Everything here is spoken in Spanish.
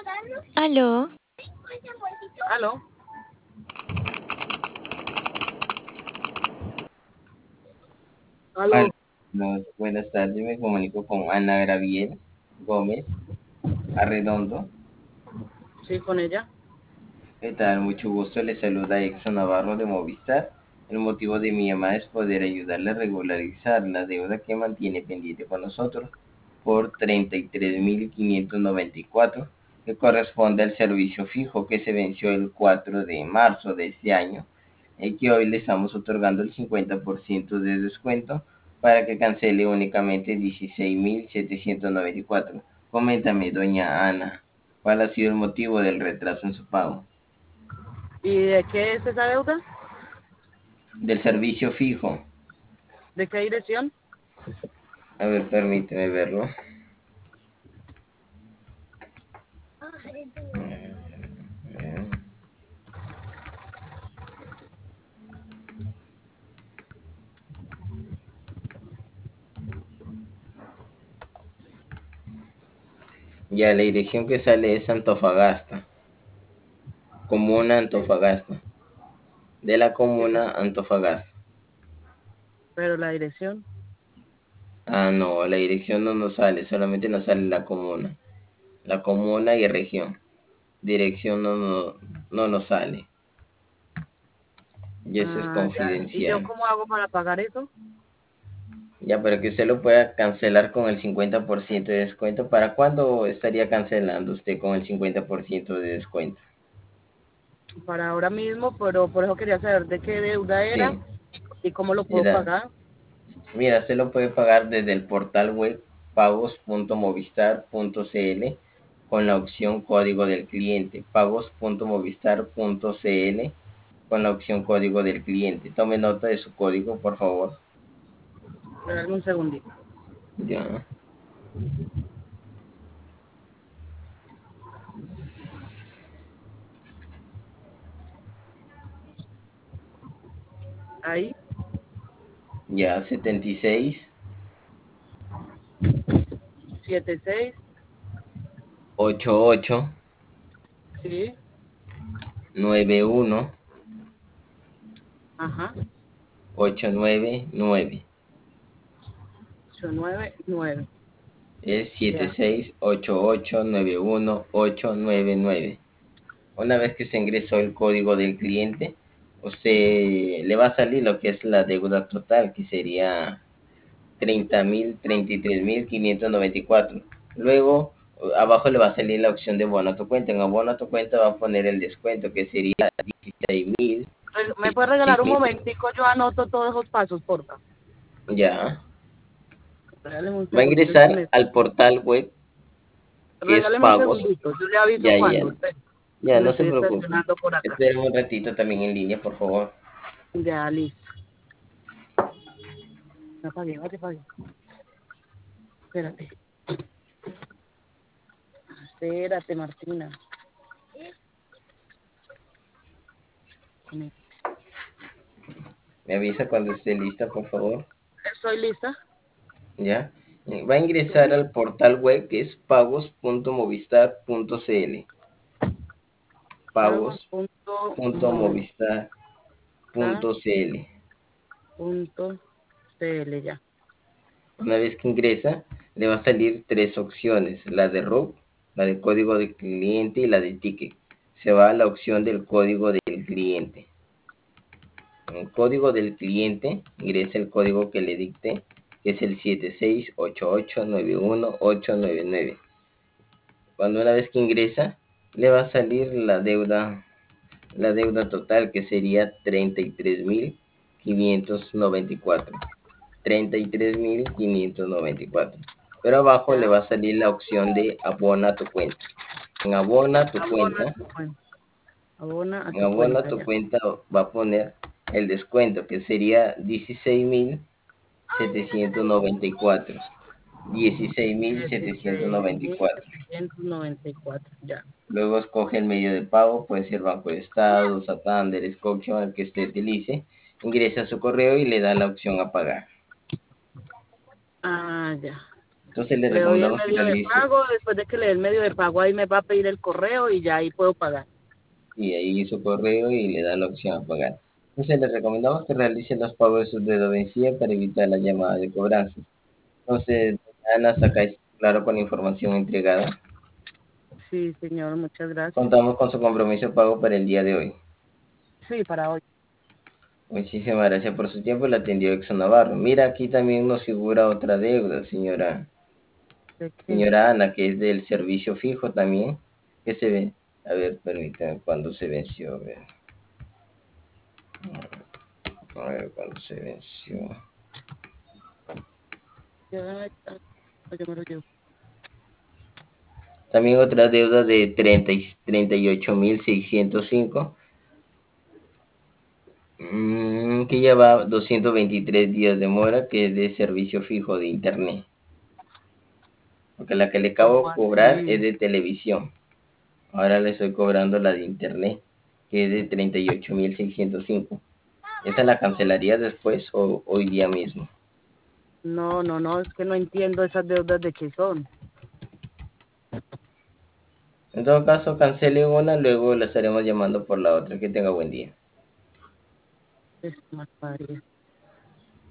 Aló, Aló, Aló, aló, buenas tardes, me comunico con Ana Graviel Gómez Arredondo. sí, con ella. ¿Qué tal? Mucho gusto, le saluda Exxon Navarro de Movistar. El motivo de mi llamada es poder ayudarle a regularizar la deuda que mantiene pendiente con nosotros por 33.594, que corresponde al servicio fijo que se venció el 4 de marzo de este año, y que hoy le estamos otorgando el 50% de descuento para que cancele únicamente 16.794. Coméntame, doña Ana, ¿cuál ha sido el motivo del retraso en su pago? ¿Y de qué es esa deuda? Del servicio fijo. ¿De qué dirección? A ver, permíteme verlo. Ya, la dirección que sale es Antofagasta. Comuna Antofagasta. De la comuna Antofagasta. Pero la dirección. Ah, no, la dirección no nos sale, solamente nos sale la comuna. La comuna y región. Dirección no nos sale. Y eso es Ah, ya. ¿Y yo confidencial. cómo hago para pagar eso? Ya, para que usted lo pueda cancelar con el 50% de descuento. ¿Para cuándo estaría cancelando usted con el 50% de descuento? Para ahora mismo, pero por eso quería saber de qué deuda era Sí, y cómo lo puedo era. pagar. Mira, usted lo puede pagar desde el portal web pagos.movistar.cl con la opción código del cliente. Pagos.movistar.cl con la opción código del cliente. Tome nota de su código, por favor. Dame un segundito. Ya. Ahí, Ya, 76 76, 88 sí, 91 ajá, 899. 899. Es Ya. 7688918899. Una vez que se ingresó el código del cliente, usted le va a salir lo que es la deuda total, que sería 30.033.594. Luego, abajo le va a salir la opción de bono a tu cuenta. En abono a tu cuenta va a poner el descuento, que sería 16.000. ¿Me puedes regalar un momentico? Yo anoto todos esos pasos, porfa. Ya. Regáleme un Va a segundito, es que ingresar al portal web que es Regáleme un pagos. segundito, yo le aviso Ya, ya, cuando. Que ya, me no se estoy preocupe. estacionando por acá. Esperen un ratito también en línea, por favor. Ya, listo. No apague, no te apague. Espérate. Espérate, Martina. Me avisa cuando esté lista, por favor. Estoy lista. ¿Ya? Va a ingresar al portal web que es pagos.movistar.cl. Pagos punto movistar Pagos.movistar.cl. punto cl ya. Una vez que ingresa, le va a salir tres opciones: la de RUC, la de código de cliente y la de ticket. Se va a la opción del código del cliente. En el código del cliente, ingresa el código que le dicte, que es el 7688918899. Cuando una vez que ingresa, le va a salir la deuda total, que sería 33.594. 33.594. Pero abajo le Ya. va a salir la opción de abona tu cuenta. En abona tu Abona a cuenta, tu cuenta. Abona a en tu abona cuenta tu ya. cuenta va a poner el descuento, que sería 16.794. 16.794. 16.794 ya. Luego escoge el medio de pago, puede ser Banco de Estado, Santander, Scotiabank, el que usted utilice. Ingresa su correo y le da la opción a pagar. Ah, ya. Entonces le Le doy el recomendamos que medio de realice, pago, después de que le dé el medio de pago, ahí me va a pedir el correo y ya ahí puedo pagar. y ahí su correo y le da la opción a pagar. Entonces le recomendamos que realice los pagos de su dedo vencida para evitar la llamada de cobranzas. Entonces, Ana, hasta acá está claro con la información entregada. Sí, señor, muchas gracias. Contamos con su compromiso de pago para el día de hoy. Sí, para hoy. Muchísimas gracias por su tiempo, la atendió Exxon Navarro. Mira, aquí también nos figura otra deuda, ¿De qué? señora Ana, que es del servicio fijo también, que se ve. A ver, permítame, ¿cuándo se venció? A ver, ¿cuándo se venció? Ya, yo me lo llevo. También otra deuda de 38.605, que lleva 223 días de mora, que es de servicio fijo de internet. Porque la que le acabo ¿Cómo de cobrar es así? de televisión. Ahora le estoy cobrando la de internet, que es de 38.605. ¿Esa la cancelaría después o hoy día mismo? No, no, no, es que no entiendo esas deudas de qué son. En todo caso, cancele una, luego la estaremos llamando por la otra. Que tenga buen día. Es más, María.